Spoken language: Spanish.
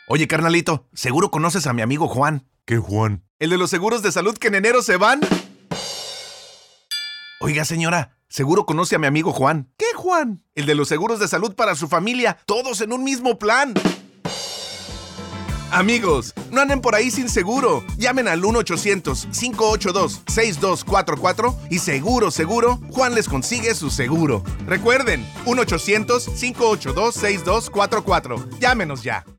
Oye, carnalito, seguro conoces a mi amigo Juan. ¿Qué Juan? ¿El de los seguros de salud que en enero se van? Oiga, señora, seguro conoce a mi amigo Juan. ¿Qué Juan? El de los seguros de salud para su familia, todos en un mismo plan. Amigos, no anden por ahí sin seguro. Llamen al 1-800-582-6244 y seguro, Juan les consigue su seguro. Recuerden, 1-800-582-6244. Llámenos ya.